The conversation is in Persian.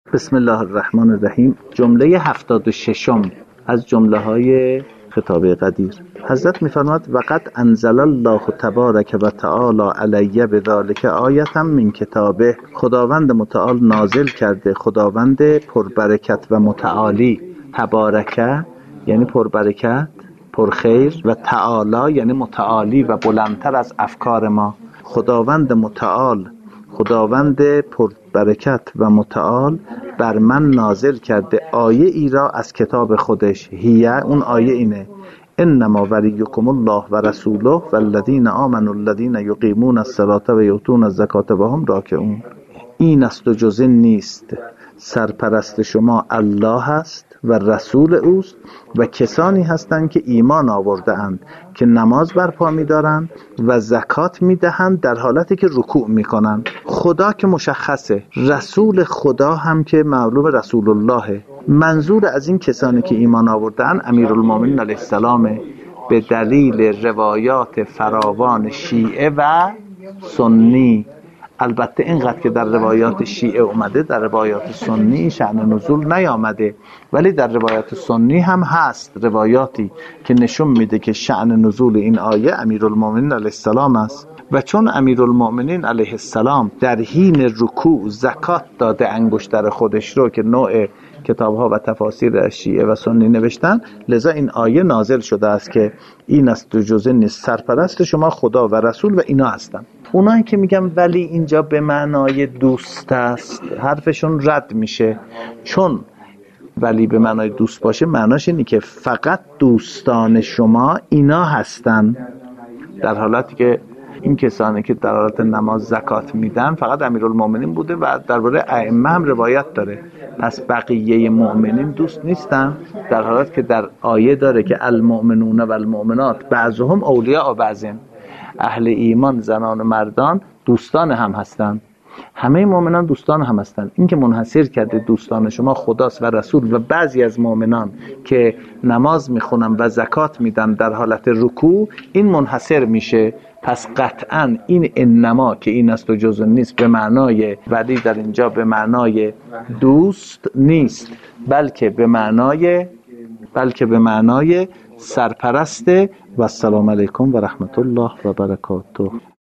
بسم الله الرحمن الرحیم. جمله 76 از جمله های خطابه قدیر. حضرت میفرماد وقد انزل الله تبارک و تعالی علی بذالک آیه من کتابه. خداوند متعال نازل کرده، خداوند پربرکت و متعالی. تبارکه یعنی پربرکت، پرخیر، و تعالی یعنی متعالی و بلندتر از افکار ما. خداوند متعال، خداوند پربرکت و متعال بر من نازل کرده آیه ای را از کتاب خودش. هیه، اون آیه اینه: انما ولیکم الله و رسوله والذین آمنوا الذین یقیمون الصلاة و یؤتون الزکاة و هم راکعون. این است و جز این نیست، سرپرست شما الله است و رسول اوست و کسانی هستند که ایمان آورده اند، که نماز برپا می دارند و زکات می دهند در حالتی که رکوع می کنند. خدا که مشخصه، رسول خدا هم که معلوم رسول الله. منظور از این کسانی که ایمان آورده اند امیرالمومنین علیه السلام، به دلیل روایات فراوان شیعه و سنی. البته اینقدر که در روایات شیعه اومده، در روایات سنی شأن نزول نیامده، ولی در روایات سنی هم هست روایاتی که نشون میده که شأن نزول این آیه امیرالمومنین علیه السلام است. و چون امیرالمومنین علیه السلام در حین رکوع زکات داده انگشتر خودش رو، که نوع کتاب‌ها و تفاسیر شیعه و سنی نوشتن، لذا این آیه نازل شده است که این است و جز نیست، سرپرست شما خدا و رسول و اینا هستن. اونایی که میگم ولی اینجا به معنای دوست است، حرفشون رد میشه. چون ولی به معنای دوست باشه، معناش اینه که فقط دوستان شما اینا هستن، در حالتی که این کسانی که در حالت نماز زکات میدن فقط امیرالمومنین بوده و درباره ائمه هم روایت داره. پس بقیه مؤمنین دوست نیستن، در حالت که در آیه داره که المؤمنون و المؤمنات بعضهم اولیاء بعضین. اهل ایمان زنان و مردان دوستان هم هستن، همه مؤمنان دوستان هم هستن. این که منحصر کرده دوستان شما خداست و رسول و بعضی از مؤمنان که نماز میخونن و زکات میدن در حالت رکوع، این منحصر میشه. پس قطعا این انما که این است و جز نیست به معنای ولی در اینجا به معنای دوست نیست، بلکه به معنای سرپرسته. و السلام علیکم و رحمت الله و برکاته.